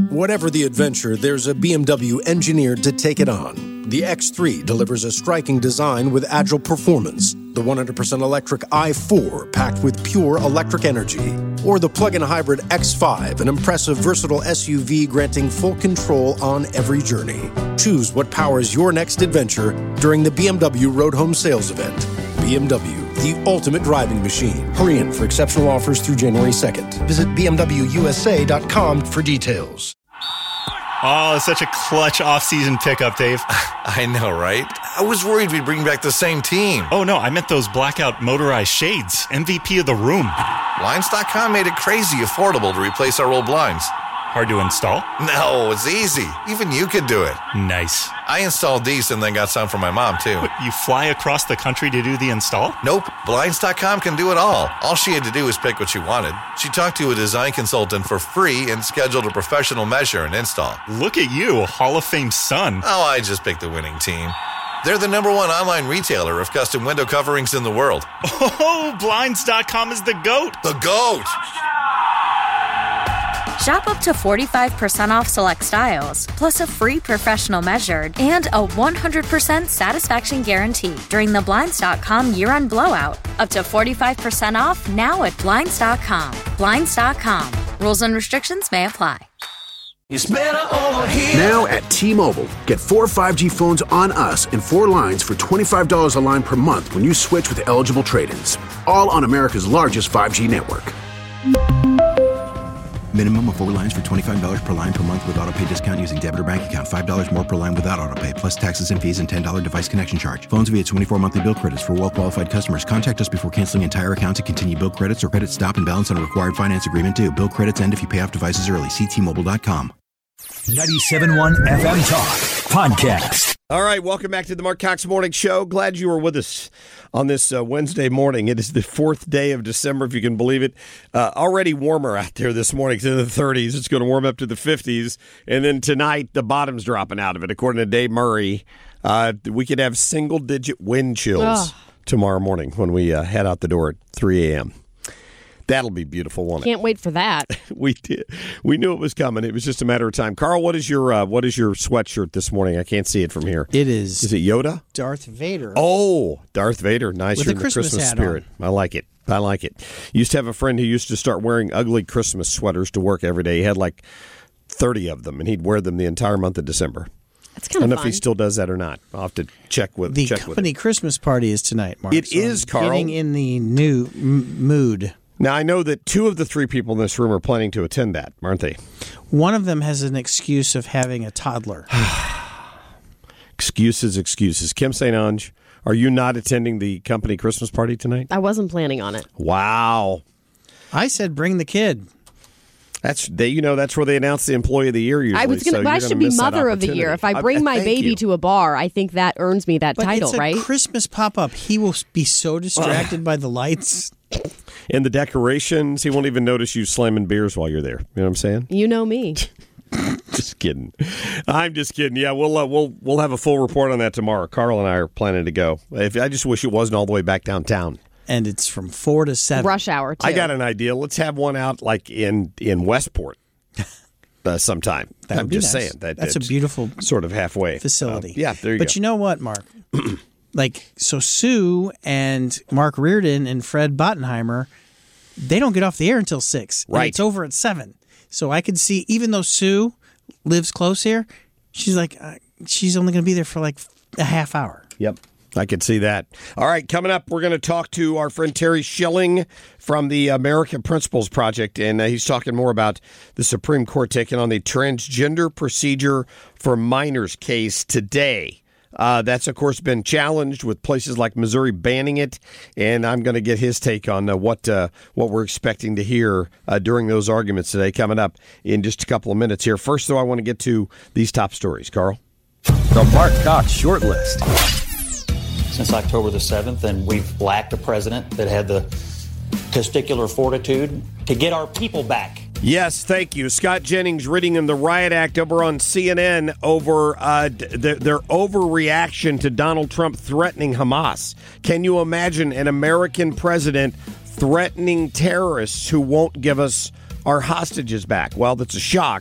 Whatever the adventure, there's a BMW engineered to take it on. The X3 delivers a striking design with agile performance. The 100% electric i4 packed with pure electric energy. Or the plug-in hybrid X5, an impressive, versatile SUV granting full control on every journey. Choose what powers your next adventure during the BMW Road Home Sales Event. BMW, the ultimate driving machine. Hurry in for exceptional offers through January 2nd. Visit BMWUSA.com for details. Oh, it's such a clutch off-season pickup, Dave. I know, right? I was worried we'd bring back the same team. Oh, no, I meant those blackout motorized shades. MVP of the room. Blinds.com made it crazy affordable to replace our old blinds. Hard to install? No, it's easy. Even you could do it. Nice. I installed these and then got some for my mom, too. What, you fly across the country to do the install? Nope. Blinds.com can do it all. All she had to do was pick what she wanted. She talked to a design consultant for free and scheduled a professional measure and install. Look at you, Hall of Fame son. Oh, I just picked the winning team. They're the #1 online retailer of custom window coverings in the world. Oh, Blinds.com is the GOAT. The GOAT! Shop up to 45% off select styles, plus a free professional measured and a 100% satisfaction guarantee during the Blinds.com year-end blowout. Up to 45% off now at Blinds.com. Blinds.com. Rules and restrictions may apply. It's better over here. Now at T-Mobile, get 4 5G phones on us and 4 lines for $25 a line per month when you switch with eligible trade-ins. All on America's largest 5G network. Minimum of 4 lines for $25 per line per month with autopay discount using debit or bank account. $5 more per line without autopay, plus taxes and fees and $10 device connection charge. Phones via 24 monthly bill credits for well-qualified customers. Contact us before canceling entire account to continue bill credits or credit stop and balance on a required finance agreement due. Bill credits end if you pay off devices early. See T-Mobile.com. 97.1 FM Talk Podcast. All right, welcome back to the Mark Cox Morning Show. Glad you were with us on this Wednesday morning. It is the 4th day of December, if you can believe it. Already warmer out there this morning. It's in the 30s. It's going to warm up to the 50s. And then tonight, the bottom's dropping out of it. According to Dave Murray, we could have single-digit wind chills tomorrow morning when we head out the door at 3 a.m. That'll be beautiful, won't it? Can't wait for that. We did. We knew it was coming. It was just a matter of time. Carl, what is your sweatshirt this morning? I can't see it from here. It is. Is it Yoda? Darth Vader. Oh, Darth Vader. Nice. With You're a in the Christmas hat spirit. on. I like it. Used to have a friend who used to start wearing ugly Christmas sweaters to work every day. He had like 30 of them, and he'd wear them the entire month of December. That's kind of fun. I don't know if he still does that or not. I'll have to check with The check company with Christmas party is tonight, Mark. It is, I'm Carl. Getting in the new mood. Now, I know that 2 of the 3 people in this room are planning to attend that, aren't they? One of them has an excuse of having a toddler. Excuses. Kim St. Ange, are you not attending the company Christmas party tonight? I wasn't planning on it. Wow. I said bring the kid. That's where they announce the Employee of the Year usually. I should be Mother of the Year. If I bring my baby to a bar, I think that earns me that title, right? It's a Christmas pop-up. He will be so distracted by the lights. And the decorations, he won't even notice you slamming beers while you're there. You know what I'm saying? You know me. Just kidding. I'm just kidding. Yeah, we'll have a full report on that tomorrow. Carl and I are planning to go. I just wish it wasn't all the way back downtown. And it's from 4 to 7. Rush hour, too. I got an idea. Let's have one out like in Westport sometime. I'm just saying. That's a beautiful sort of halfway facility. Yeah, there you go. But you know what, Mark? So Sue and Mark Reardon and Fred Bottenheimer, they don't get off the air until 6. Right. And it's over at 7. So I could see, even though Sue lives close here, she's like, she's only going to be there for like a half hour. Yep. I could see that. All right, coming up, we're going to talk to our friend Terry Schilling from the American Principles Project, and he's talking more about the Supreme Court taking on the transgender procedure for minors case today. That's, of course, been challenged with places like Missouri banning it, and I'm going to get his take on what we're expecting to hear during those arguments today, coming up in just a couple of minutes here. First, though, I want to get to these top stories. Carl? The Mark Cox Shortlist. Since October the 7th, and we've lacked a president that had the testicular fortitude to get our people back. Yes, thank you. Scott Jennings reading in the Riot Act over on CNN over their overreaction to Donald Trump threatening Hamas. Can you imagine an American president threatening terrorists who won't give us our hostages back? Well, that's a shock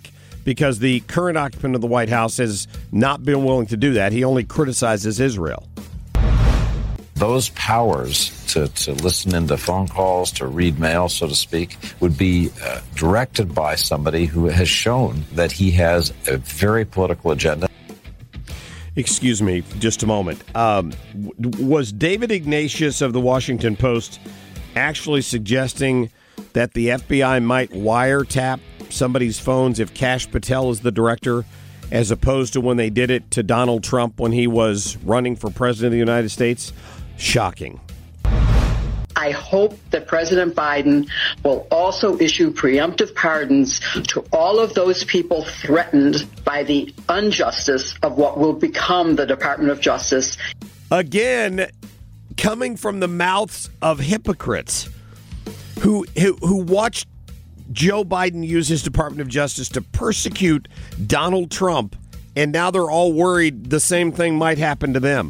because the current occupant of the White House has not been willing to do that. He only criticizes Israel. Those powers to listen into phone calls, to read mail, so to speak, would be directed by somebody who has shown that he has a very political agenda. Excuse me, just a moment. Was David Ignatius of the Washington Post actually suggesting that the FBI might wiretap somebody's phones if Kash Patel is the director, as opposed to when they did it to Donald Trump when he was running for president of the United States? Shocking. I hope that President Biden will also issue preemptive pardons to all of those people threatened by the injustice of what will become the Department of Justice. Again, coming from the mouths of hypocrites who watched Joe Biden use his Department of Justice to persecute Donald Trump, and now they're all worried the same thing might happen to them.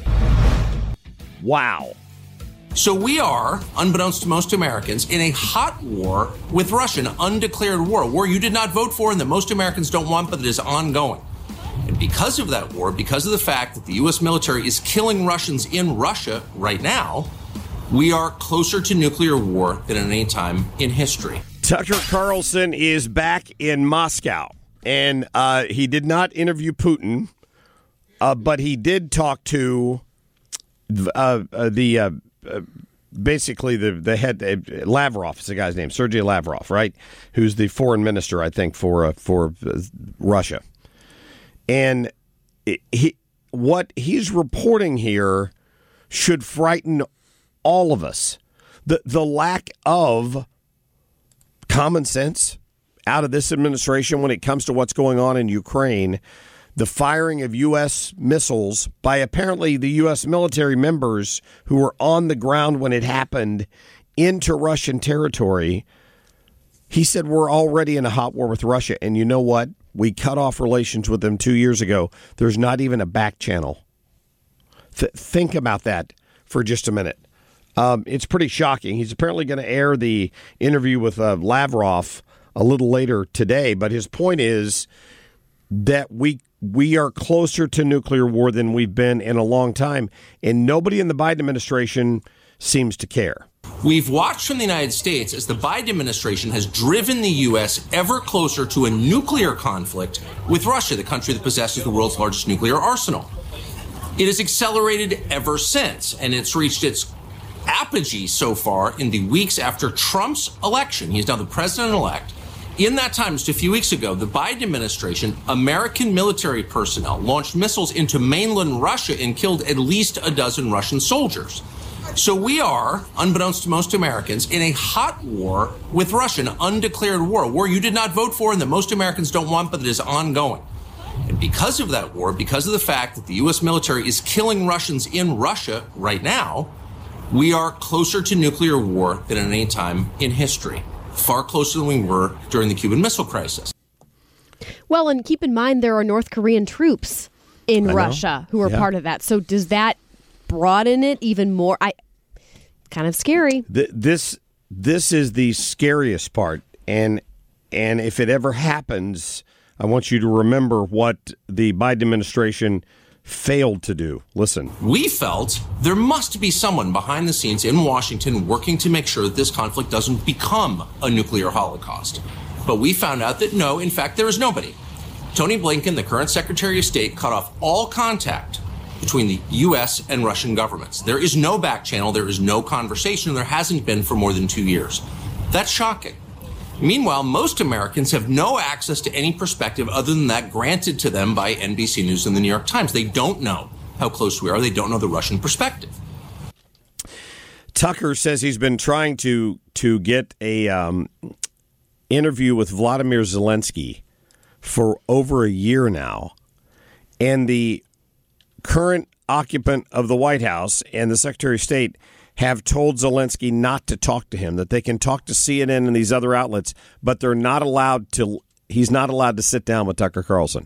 Wow. So we are, unbeknownst to most Americans, in a hot war with Russia, an undeclared war, a war you did not vote for and that most Americans don't want, but it is ongoing. And because of that war, because of the fact that the U.S. military is killing Russians in Russia right now, we are closer to nuclear war than at any time in history. Tucker Carlson is back in Moscow, and he did not interview Putin, but he did talk to basically the head, Lavrov is the guy's name, Sergei Lavrov, right? Who's the foreign minister, I think, for Russia. And what he's reporting here should frighten all of us. The lack of common sense out of this administration when it comes to what's going on in Ukraine, the firing of U.S. missiles by apparently the U.S. military members who were on the ground when it happened into Russian territory. He said we're already in a hot war with Russia. And you know what? We cut off relations with them 2 years ago. There's not even a back channel. Think about that for just a minute. It's pretty shocking. He's apparently going to air the interview with Lavrov a little later today. But his point is that we are closer to nuclear war than we've been in a long time, and nobody in the Biden administration seems to care. We've watched from the United States as the Biden administration has driven the U.S. ever closer to a nuclear conflict with Russia, the country that possesses the world's largest nuclear arsenal. It has accelerated ever since, and it's reached its apogee so far in the weeks after Trump's election. He is now the president-elect. In that time, just a few weeks ago, the Biden administration, American military personnel, launched missiles into mainland Russia and killed at least a dozen Russian soldiers. So we are, unbeknownst to most Americans, in a hot war with Russia, an undeclared war, a war you did not vote for and that most Americans don't want, but it is ongoing. And because of that war, because of the fact that the U.S. military is killing Russians in Russia right now, we are closer to nuclear war than at any time in history. Far closer than we were during the Cuban Missile Crisis. Well, and keep in mind there are North Korean troops in Russia who are part of that. So does that broaden it even more? Kind of scary. This is the scariest part, and if it ever happens, I want you to remember what the Biden administration failed to do. Listen. We felt there must be someone behind the scenes in Washington working to make sure that this conflict doesn't become a nuclear holocaust. But we found out that no, in fact, there is nobody. Tony Blinken, the current Secretary of State, cut off all contact between the U.S. and Russian governments. There is no back channel. There is no conversation. There hasn't been for more than 2 years. That's shocking. Meanwhile, most Americans have no access to any perspective other than that granted to them by NBC News and the New York Times. They don't know how close we are. They don't know the Russian perspective. Tucker says he's been trying to get a interview with Vladimir Zelensky for over a year now. And the current occupant of the White House and the Secretary of State have told Zelensky not to talk to him, that they can talk to CNN and these other outlets, but they're not allowed to. He's not allowed to sit down with Tucker Carlson.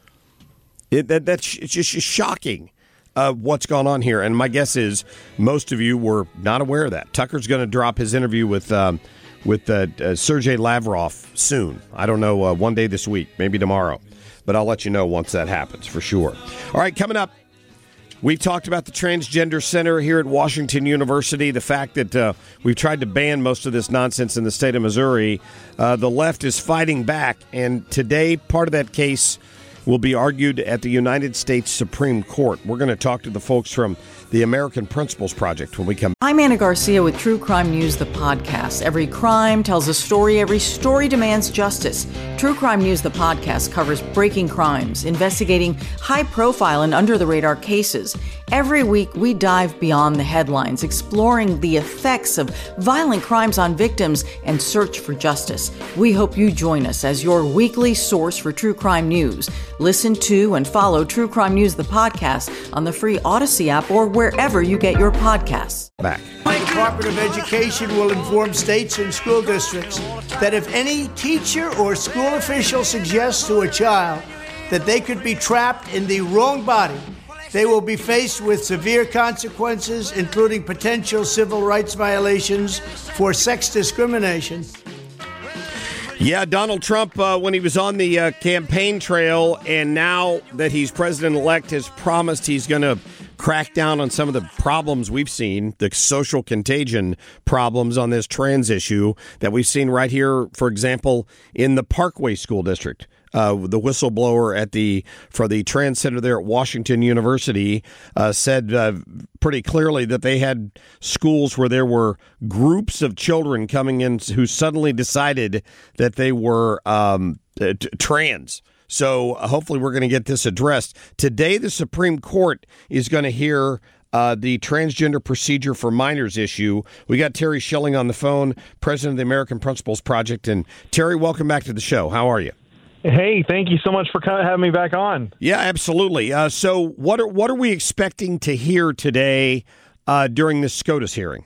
It's just shocking what's gone on here. And my guess is most of you were not aware of that. Tucker's going to drop his interview with Sergei Lavrov soon. I don't know, one day this week, maybe tomorrow. But I'll let you know once that happens, for sure. All right, coming up, we've talked about the Transgender Center here at Washington University, the fact that we've tried to ban most of this nonsense in the state of Missouri. The left is fighting back, and today part of that case will be argued at the United States Supreme Court. We're going to talk to the folks from the American Principles Project when we come back. I'm Anna Garcia with True Crime News, the podcast. Every crime tells a story. Every story demands justice. True Crime News, the podcast, covers breaking crimes, investigating high-profile and under-the-radar cases. Every week, we dive beyond the headlines, exploring the effects of violent crimes on victims and search for justice. We hope you join us as your weekly source for true crime news. Listen to and follow True Crime News, the podcast, on the free Odyssey app or wherever you get your podcasts. Back. The Department of Education will inform states and school districts that if any teacher or school official suggests to a child that they could be trapped in the wrong body, they will be faced with severe consequences, including potential civil rights violations for sex discrimination. Yeah, Donald Trump, when he was on the campaign trail, and now that he's president-elect, has promised he's going to crack down on some of the problems we've seen, the social contagion problems on this trans issue that we've seen right here, for example, in the Parkway School District. The whistleblower for the trans center there at Washington University said pretty clearly that they had schools where there were groups of children coming in who suddenly decided that they were trans. So hopefully we're going to get this addressed. Today, the Supreme Court is going to hear the transgender procedure for minors issue. We got Terry Schilling on the phone, president of the American Principles Project. And Terry, welcome back to the show. How are you? Hey, thank you so much for having me back on. Yeah, absolutely. So what are we expecting to hear today during this SCOTUS hearing?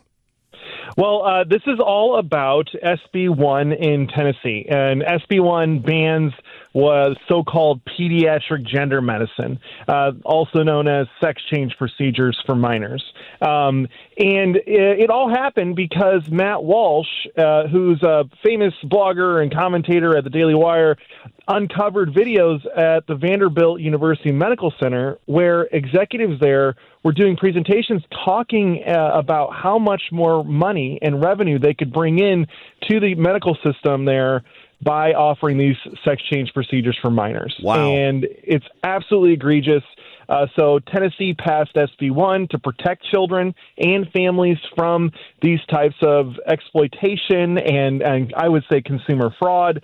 Well, this is all about SB 1 in Tennessee. And SB 1 bans was so-called pediatric gender medicine, also known as sex change procedures for minors. And it all happened because Matt Walsh, who's a famous blogger and commentator at the Daily Wire, uncovered videos at the Vanderbilt University Medical Center where executives there were doing presentations talking about how much more money and revenue they could bring in to the medical system there by offering these sex change procedures for minors. Wow. And it's absolutely egregious. So Tennessee passed SB 1 to protect children and families from these types of exploitation and I would say consumer fraud.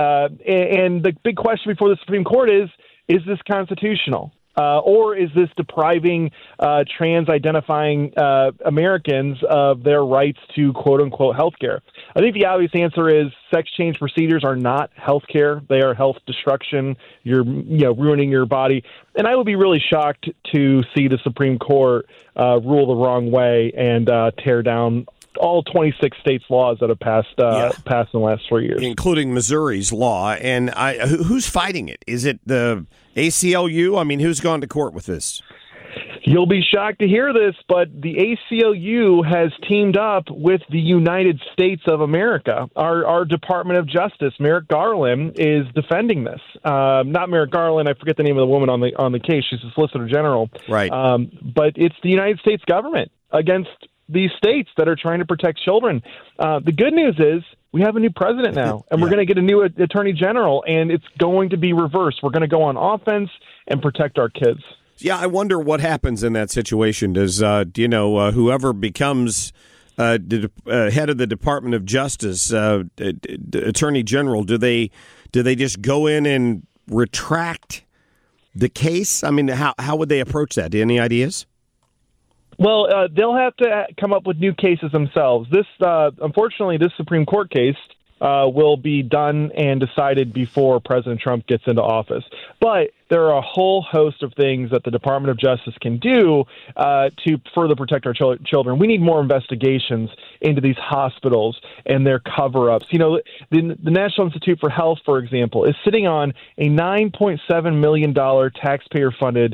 And the big question before the Supreme Court is this constitutional? Or is this depriving trans-identifying Americans of their rights to quote-unquote health care? I think the obvious answer is sex change procedures are not health care. They are health destruction. You're ruining your body. And I would be really shocked to see the Supreme Court rule the wrong way and tear down all 26 states' laws that have passed in the last 4 years, including Missouri's law. And who's fighting it? Is it the ACLU? I mean, who's gone to court with this? You'll be shocked to hear this, but the ACLU has teamed up with the United States of America. Our Department of Justice, Merrick Garland, is defending this. Not Merrick Garland. I forget the name of the woman on the case. She's the Solicitor General. Right. But it's the United States government against these states that are trying to protect children. The good news is we have a new president now, and we're going to get a new attorney general, and it's going to be reversed. We're going to go on offense and protect our kids. Yeah, I wonder what happens in that situation. Does whoever becomes head of the Department of Justice, attorney general, do they just go in and retract the case? I mean, how would they approach that? Any ideas? Well, they'll have to come up with new cases themselves. Unfortunately, this Supreme Court case will be done and decided before President Trump gets into office. But there are a whole host of things that the Department of Justice can do to further protect our children. We need more investigations into these hospitals and their cover-ups. You know, the National Institute for Health, for example, is sitting on a $9.7 million taxpayer-funded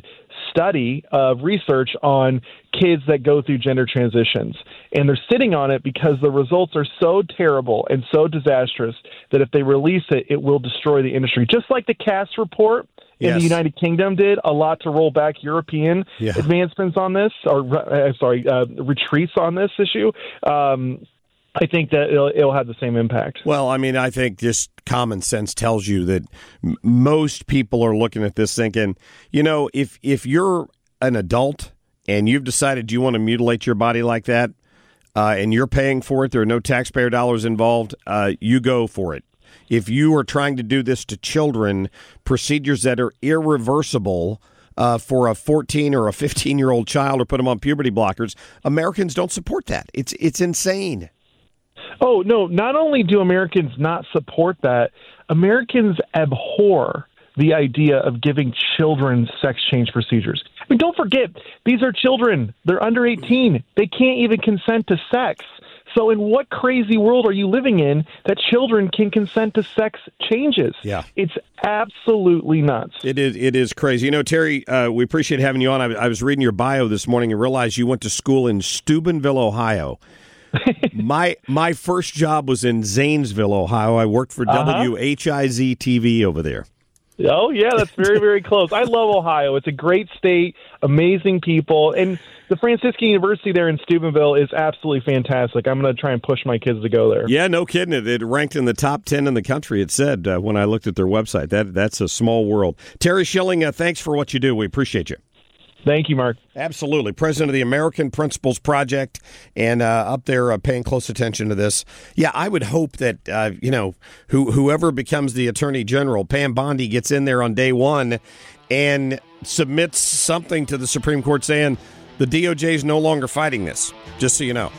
study of research on kids that go through gender transitions. And they're sitting on it because the results are so terrible and so disastrous that if they release it, it will destroy the industry. Just like the Cass report in the United Kingdom did a lot to roll back European advancements on this, or retreats on this issue. I think that it'll have the same impact. Well, I mean, I think just common sense tells you that most people are looking at this thinking, you know, if you're an adult and you've decided you want to mutilate your body like that, and you're paying for it, there are no taxpayer dollars involved, you go for it. If you are trying to do this to children, procedures that are irreversible for a 14 or a 15-year-old child or put them on puberty blockers, Americans don't support that. It's insane. Oh, no, not only do Americans not support that, Americans abhor the idea of giving children sex change procedures. I mean, don't forget, these are children. They're under 18. They can't even consent to sex. So in what crazy world are you living in that children can consent to sex changes? Yeah. It's absolutely nuts. It is crazy. You know, Terry, we appreciate having you on. I was reading your bio this morning and realized you went to school in Steubenville, Ohio. My first job was in Zanesville, Ohio. I worked for WHIZ TV over there. Oh, yeah, that's very, very close. I love Ohio. It's a great state, amazing people, and the Franciscan University there in Steubenville is absolutely fantastic. I'm going to try and push my kids to go there. Yeah, no kidding. It ranked in the top 10 in the country, it said, when I looked at their website. That's a small world. Terry Schilling, thanks for what you do. We appreciate you. Thank you, Mark. Absolutely. President of the American Principles Project, and up there paying close attention to this. Yeah, I would hope that, whoever becomes the Attorney General, Pam Bondi gets in there on day one and submits something to the Supreme Court saying the DOJ is no longer fighting this, just so you know.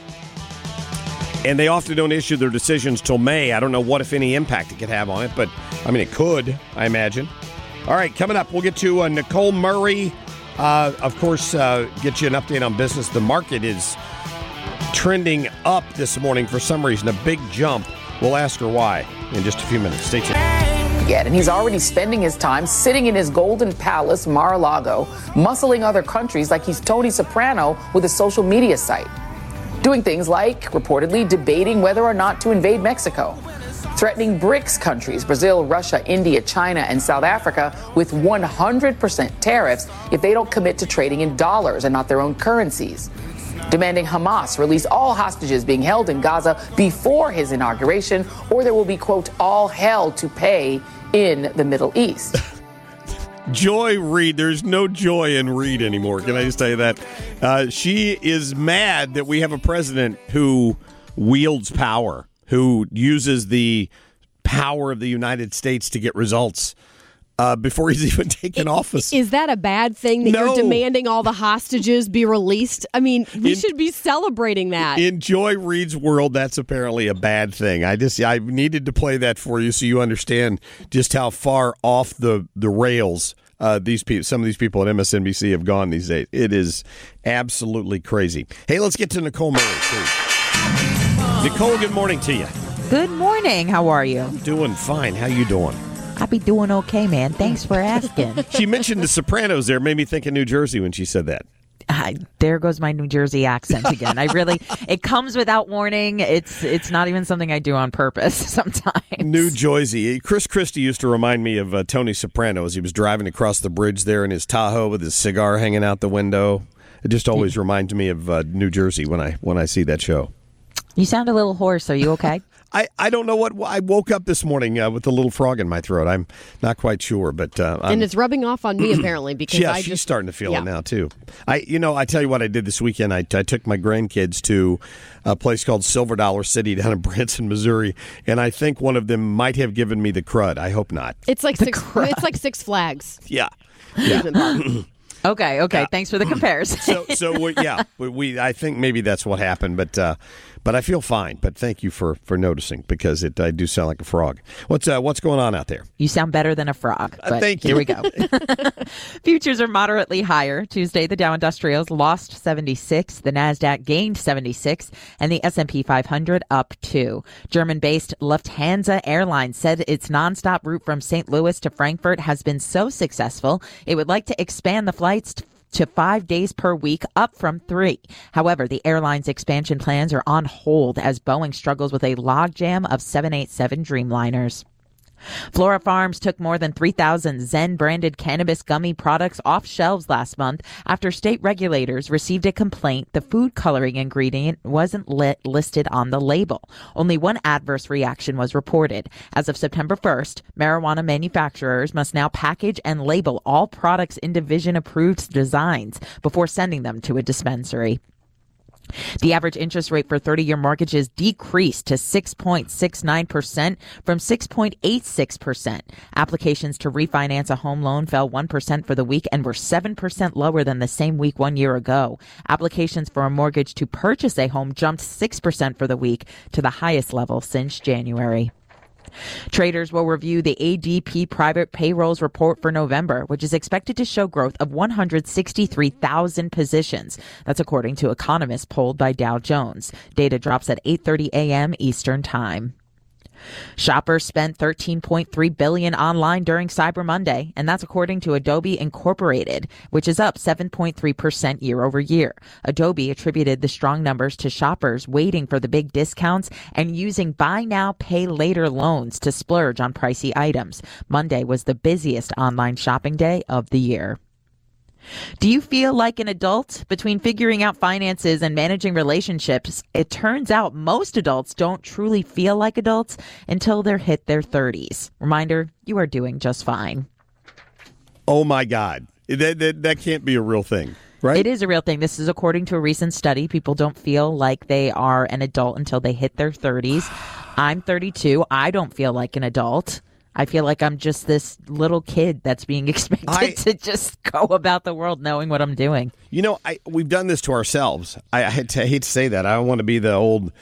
And they often don't issue their decisions till May. I don't know what, if any, impact it could have on it, but, I mean, it could, I imagine. All right, coming up, we'll get to Nicole Murray. Of course, get you an update on business. The market is trending up this morning for some reason, a big jump. We'll ask her why in just a few minutes. Stay tuned. And he's already spending his time sitting in his golden palace, Mar-a-Lago, muscling other countries like he's Tony Soprano with a social media site. Doing things like, reportedly, debating whether or not to invade Mexico. Threatening BRICS countries, Brazil, Russia, India, China, and South Africa, with 100% tariffs if they don't commit to trading in dollars and not their own currencies. Demanding Hamas release all hostages being held in Gaza before his inauguration, or there will be, quote, all hell to pay in the Middle East. Joy Reid. There's no joy in Reid anymore. Can I just tell you that? She is mad that we have a president who wields power, who uses the power of the United States to get results before he's even taken office. Is that a bad thing that you're demanding all the hostages be released? I mean, we should be celebrating that. In Joy Reid's world, that's apparently a bad thing. I needed to play that for you so you understand just how far off the rails some of these people at MSNBC have gone these days. It is absolutely crazy. Hey, let's get to Nicole Murray, please. Nicole, good morning to you. Good morning. How are you? I'm doing fine. How you doing? I be doing okay, man. Thanks for asking. She mentioned The Sopranos there. Made me think of New Jersey when she said that. There goes my New Jersey accent again. It comes without warning. It's not even something I do on purpose sometimes. New Jersey. Chris Christie used to remind me of Tony Soprano as he was driving across the bridge there in his Tahoe with his cigar hanging out the window. It just always reminds me of New Jersey when I see that show. You sound a little hoarse. Are you okay? I don't know what. I woke up this morning with a little frog in my throat. I'm not quite sure, but and it's rubbing off on me apparently because she's starting to feel it now too. I tell you what I did this weekend. I took my grandkids to a place called Silver Dollar City down in Branson, Missouri, and I think one of them might have given me the crud. I hope not. It's like Six Flags. Yeah. Okay. Thanks for the comparison. I think maybe that's what happened, but I feel fine. But thank you for noticing because I do sound like a frog. What's going on out there? You sound better than a frog. Thank you. Here we go. Futures are moderately higher. Tuesday, the Dow Industrials lost 76, the Nasdaq gained 76, and the S&P 500 up 2. German-based Lufthansa Airlines said its nonstop route from St. Louis to Frankfurt has been so successful it would like to expand the flights to 5 days per week, up from 3. However, the airline's expansion plans are on hold as Boeing struggles with a logjam of 787 Dreamliners. Flora Farms took more than 3,000 Zen-branded cannabis gummy products off shelves last month after state regulators received a complaint the food coloring ingredient wasn't listed on the label. Only one adverse reaction was reported. As of September 1st, marijuana manufacturers must now package and label all products in division-approved designs before sending them to a dispensary. The average interest rate for 30-year mortgages decreased to 6.69% from 6.86%. Applications to refinance a home loan fell 1% for the week and were 7% lower than the same week 1 year ago. Applications for a mortgage to purchase a home jumped 6% for the week to the highest level since January. Traders will review the ADP private payrolls report for November, which is expected to show growth of 163,000 positions. That's according to economists polled by Dow Jones. Data drops at 8:30 a.m. Eastern Time. Shoppers spent $13.3 billion online during Cyber Monday, and that's according to Adobe Incorporated, which is up 7.3% year over year. Adobe attributed the strong numbers to shoppers waiting for the big discounts and using buy now, pay later loans to splurge on pricey items. Monday was the busiest online shopping day of the year. Do you feel like an adult? Between figuring out finances and managing relationships, it turns out most adults don't truly feel like adults until they're hit their 30s. Reminder, you are doing just fine. Oh, my God. That can't be a real thing, right? It is a real thing. This is according to a recent study. People don't feel like they are an adult until they hit their 30s. I'm 32. I don't feel like an adult. I feel like I'm just this little kid that's being expected to just go about the world knowing what I'm doing. You know, we've done this to ourselves. I hate to say that. I don't want to be the old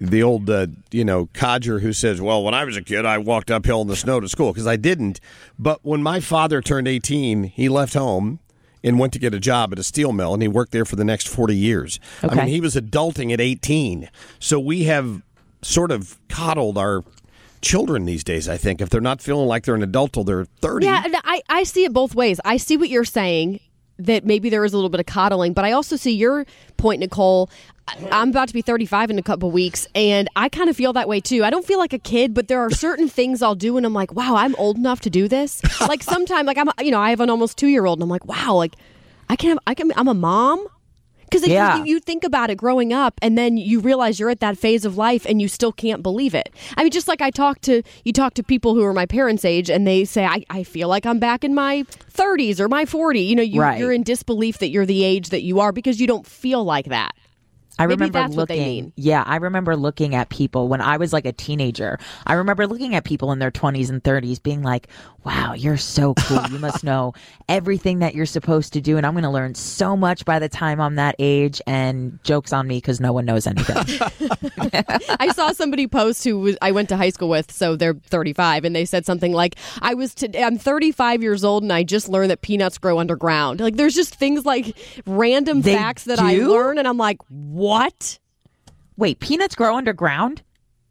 codger who says, well, when I was a kid, I walked uphill in the snow to school, because I didn't. But when my father turned 18, he left home and went to get a job at a steel mill, and he worked there for the next 40 years. Okay. I mean, he was adulting at 18. So we have sort of coddled our children these days, I think, if they're not feeling like they're an adult till they're 30. Yeah, I see it both ways. I see what you're saying, that maybe there is a little bit of coddling, but I also see your point, Nicole. I'm about to be 35 in a couple weeks, and I kind of feel that way too. I don't feel like a kid, but there are certain things I'll do, and I'm like, wow, I'm old enough to do this. Like sometimes, like I have an almost 2-year-old, and I'm like, wow, like I'm a mom. Because you think about it growing up, and then you realize you're at that phase of life, and you still can't believe it. I mean, just like you talk to people who are my parents' age, and they say, I feel like I'm back in my 30s or my 40. You're in disbelief that you're the age that you are because you don't feel like that. I remember looking at people when I was like a teenager. I remember looking at people in their 20s and 30s being like, wow, you're so cool. You must know everything that you're supposed to do. And I'm going to learn so much by the time I'm that age. And joke's on me because no one knows anything. I saw somebody post I went to high school with, so they're 35. And they said something like, I'm 35 years old and I just learned that peanuts grow underground. Like there's just things like random facts that I learn. And I'm like, what? Wait, peanuts grow underground?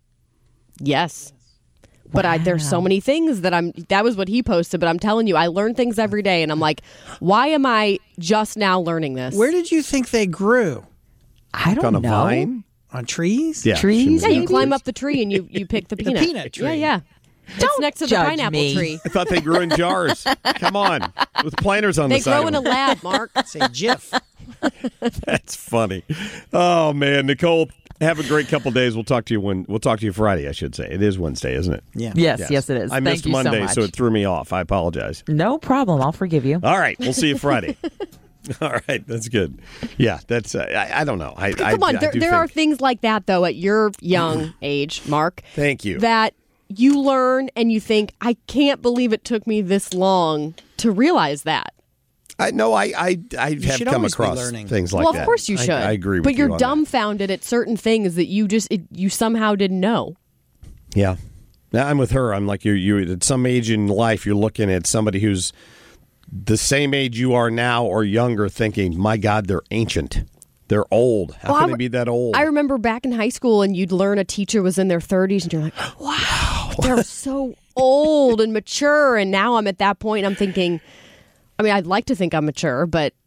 Yes. But there's so many things that was what he posted, but I'm telling you, I learn things every day, and I'm like, why am I just now learning this? Where did you think they grew? I don't know. On a vine? On trees? Yeah. Trees? Yeah, you climb up the tree and you pick the peanut. The peanut tree. Yeah. It's next to the pineapple tree. I thought they grew in jars. Come on. With planters on the side. They grow in a lab, Mark. Say Jif. That's funny. Oh, man. Nicole, have a great couple days. We'll talk to you Friday, I should say. It is Wednesday, isn't it? Yeah. Yes, it is. I missed Monday, so it threw me off. I apologize. No problem. I'll forgive you. All right. We'll see you Friday. All right. That's good. Yeah. That's, I don't know. Come on. There are things like that, though, at your young age, Mark. Thank you. That you learn and you think, I can't believe it took me this long to realize that. I have come across things like that. Well, of course you should. I agree with you. But you're dumbfounded at certain things that you somehow didn't know. Yeah. Now I'm with her. I'm like, you at some age in life, you're looking at somebody who's the same age you are now or younger thinking, my God, they're ancient. They're old. How can they be that old? I remember back in high school and you'd learn a teacher was in their 30s and you're like, wow, they're so old and mature. And now I'm at that point and I'm thinking, I mean, I'd like to think I'm mature, but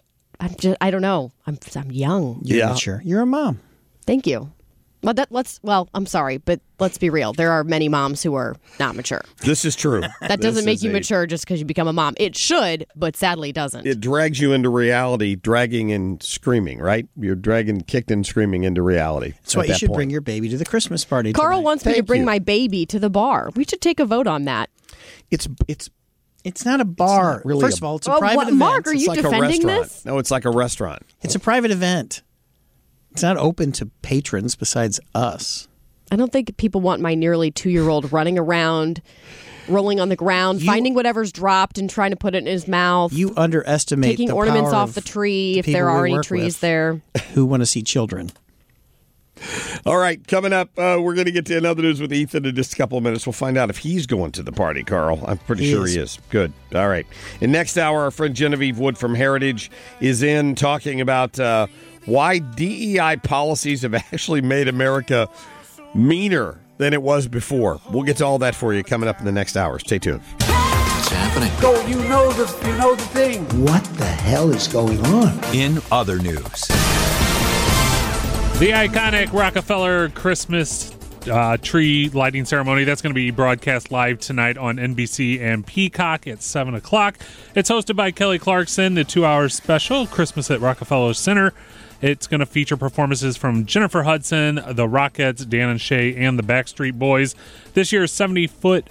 I don't know. I'm young. You're mature. You're a mom. Thank you. Well, I'm sorry, but let's be real. There are many moms who are not mature. This is true. That doesn't make you mature just because you become a mom. It should, but sadly doesn't. It drags you into reality, dragging and screaming, right? You're dragging, kicked and screaming into reality. That's why you should bring your baby to the Christmas party Carl tonight. wants me to bring my baby to the bar. We should take a vote on that. It's not a bar. Not really First of all, it's a private event. Mark, are you defending this? No, it's like a restaurant. It's a private event. It's not open to patrons besides us. I don't think people want my nearly 2-year-old running around, rolling on the ground, finding whatever's dropped and trying to put it in his mouth. You underestimate taking the ornaments power off the tree if people there are we any work trees with there. Who want to see children. All right, coming up, we're going to get to another news with Ethan in just a couple of minutes. We'll find out if he's going to the party, Carl. I'm pretty sure he is. Good. All right. In next hour, our friend Genevieve Wood from Heritage is in talking about why DEI policies have actually made America meaner than it was before. We'll get to all that for you coming up in the next hour. Stay tuned. What's happening? Go, you know the thing. What the hell is going on? In other news. The iconic Rockefeller Christmas tree lighting ceremony, that's going to be broadcast live tonight on NBC and Peacock at 7 o'clock. It's hosted by Kelly Clarkson, the 2-hour special, Christmas at Rockefeller Center. It's going to feature performances from Jennifer Hudson, the Rockettes, Dan and Shay, and the Backstreet Boys. This year's 74-foot,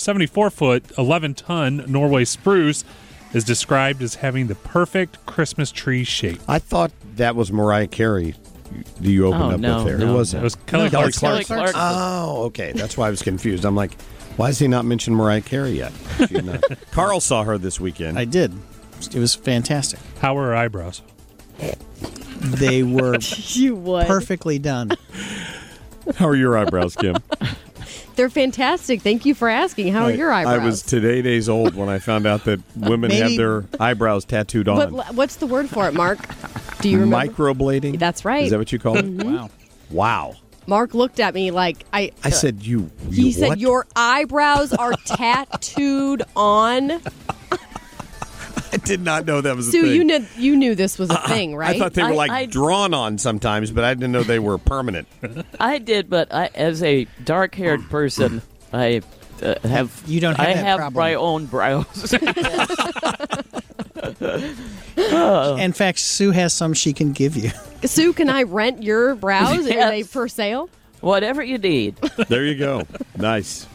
11-ton Norway spruce is described as having the perfect Christmas tree shape. I thought that was Mariah Carey. You opened up with there. No, It wasn't. It was Kelly Clarkson. Oh, okay. That's why I was confused. I'm like, why has he not mentioned Mariah Carey yet? Carl saw her this weekend. I did. It was fantastic. How were her eyebrows? They were You would. perfectly done. How are your eyebrows, Kim? They're fantastic. Thank you for asking. How are your eyebrows? I was today days old when I found out that women have their eyebrows tattooed on. What's the word for it, Mark? Do you remember? Microblading? That's right. Is that what you call it? Mhm. Wow. Mark looked at me like I said, you He said, what? your eyebrows are tattooed on. I did not know that was a Sue, thing. you knew this was a thing, right? I thought they were drawn on sometimes, but I didn't know they were permanent. I did, but as a dark-haired person, I have you don't have I that have problem. my own brows. In fact, Sue has some she can give you. Sue, can I rent your brows? Yes. Are they for sale? Whatever you need. There you go. Nice.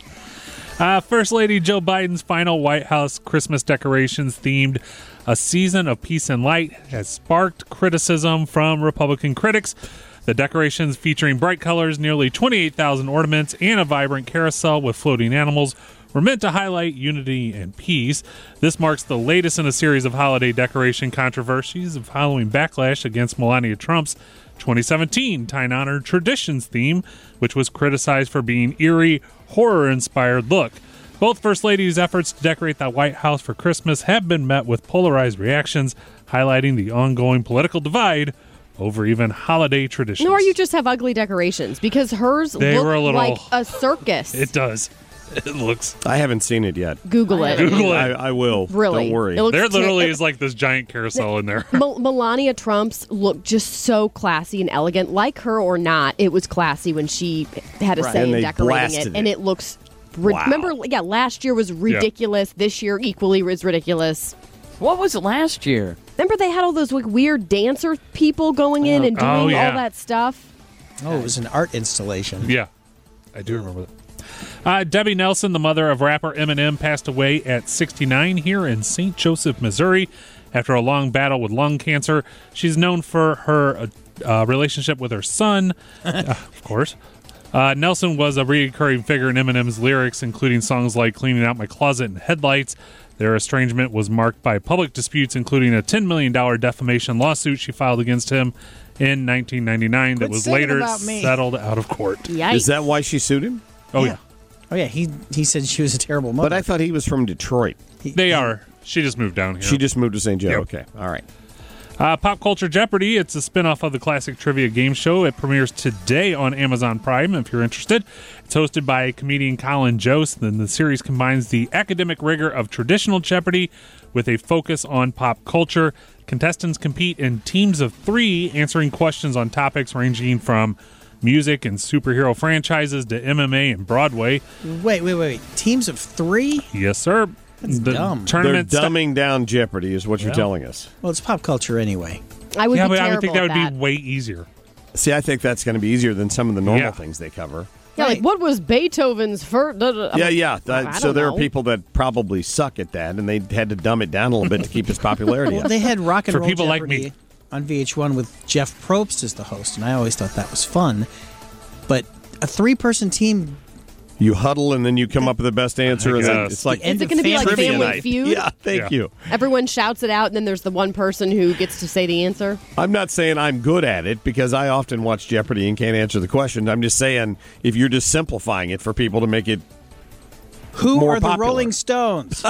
First Lady Joe Biden's final White House Christmas decorations themed A Season of Peace and Light has sparked criticism from Republican critics. The decorations featuring bright colors, nearly 28,000 ornaments, and a vibrant carousel with floating animals were meant to highlight unity and peace. This marks the latest in a series of holiday decoration controversies following backlash against Melania Trump's 2017 Time-honored Traditions theme, which was criticized for being eerie, horror-inspired look. Both First Ladies' efforts to decorate the White House for Christmas have been met with polarized reactions, highlighting the ongoing political divide over even holiday traditions. Nor you just have ugly decorations, because hers They look were a little- like a circus. It does. It looks. I haven't seen it yet. Google it. Google it. I will. Really? Don't worry. It looks There literally is like this giant carousel in there. Melania Trump's look just so classy and elegant. Like her or not, it was classy when she had a Right. say And in they decorating it. blasted And it. it looks... Wow. Remember, last year was ridiculous. This year equally was ridiculous. What was last year? Remember they had all those weird dancer people going in and doing all that stuff? Oh, it was an art installation. Yeah, I do remember that. Debbie Nelson, the mother of rapper Eminem, passed away at 69 here in St. Joseph, Missouri, after a long battle with lung cancer. She's known for her relationship with her son, of course. Nelson was a recurring figure in Eminem's lyrics, including songs like Cleaning Out My Closet and Headlights. Their estrangement was marked by public disputes, including a $10 million defamation lawsuit she filed against him in 1999 that was later settled out of court. Yikes. Is that why she sued him? Oh, yeah. Oh, yeah. He said she was a terrible mother. But I thought he was from Detroit. They are. She just moved down here. She just moved to St. Joe. Yep. Okay. All right. Pop Culture Jeopardy! It's a spinoff of the classic trivia game show. It premieres today on Amazon Prime, if you're interested. It's hosted by comedian Colin Jost, and the series combines the academic rigor of traditional Jeopardy with a focus on pop culture. Contestants compete in teams of 3, answering questions on topics ranging from music and superhero franchises to MMA and Broadway. Wait. Teams of 3? Yes, sir. That's dumb. They're dumbing down Jeopardy is what you're telling us. Well, it's pop culture anyway. I would be I would terrible think that at would be way easier. See, I think that's going to be easier than some of the normal things they cover. Yeah, like what was Beethoven's first? So there are people that probably suck at that, and they had to dumb it down a little bit to keep its popularity Well, up. they had Rock and For Roll people like Jeopardy me. on VH1 with Jeff Probst as the host, and I always thought that was fun. But a 3-person team... You huddle, and then you come up with the best answer. And then it's like Is it going to be like Trivia Family Night. Feud? Yeah, thank you. Everyone shouts it out, and then there's the one person who gets to say the answer. I'm not saying I'm good at it because I often watch Jeopardy and can't answer the question. I'm just saying if you're just simplifying it for people to make it Who more are the popular. Rolling Stones?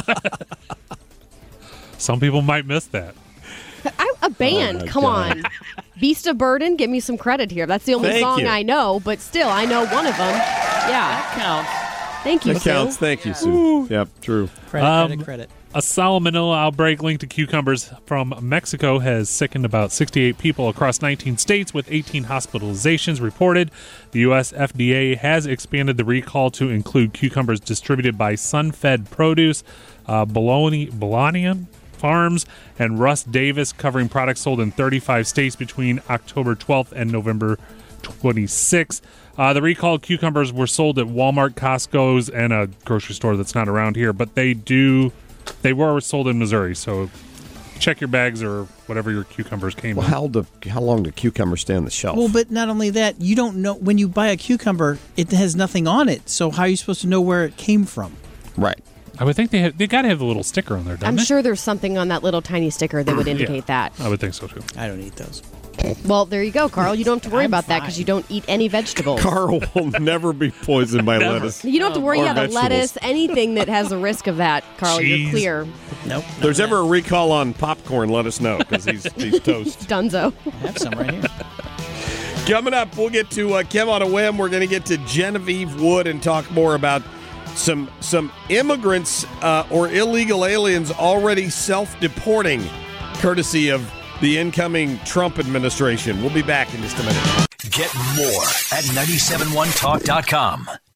Some people might miss that. A band, my come God. on. Beast of Burden, give me some credit here. That's the only Thank song you. I know, but still, I know one of them. Yeah. That counts. Thank you, That counts. Sue. Thank you, Sue. Yep, true. Credit. A salmonella outbreak linked to cucumbers from Mexico has sickened about 68 people across 19 states, with 18 hospitalizations reported. The U.S. FDA has expanded the recall to include cucumbers distributed by Sunfed Produce, Bolognian Farms, and Russ Davis, covering products sold in 35 states between October 12th and November 26th. The recalled cucumbers were sold at Walmart, Costco's, and a grocery store that's not around here, but they were sold in Missouri, so check your bags or whatever your cucumbers came in. How long do cucumbers stay on the shelf? Well, but not only that, you don't know when you buy a cucumber, it has nothing on it. So how are you supposed to know where it came from? Right. I would think they got to have the little sticker on there, don't I'm they? sure there's something on that little tiny sticker that would indicate that. I would think so, too. I don't eat those. Well, there you go, Carl. You don't have to worry about that because you don't eat any vegetables. Carl will never be poisoned by lettuce. You don't have to worry or about the vegetables. lettuce, anything that has a risk of that, Carl. You're Cheese. clear. Nope. If there's ever a recall on popcorn, let us know because he's toast. Dunzo. I have some right here. Coming up, we'll get to Kim on a Whim. We're going to get to Genevieve Wood and talk more about some immigrants or illegal aliens already self-deporting, courtesy of the incoming Trump administration. We'll be back in just a minute. Get more at 971talk.com.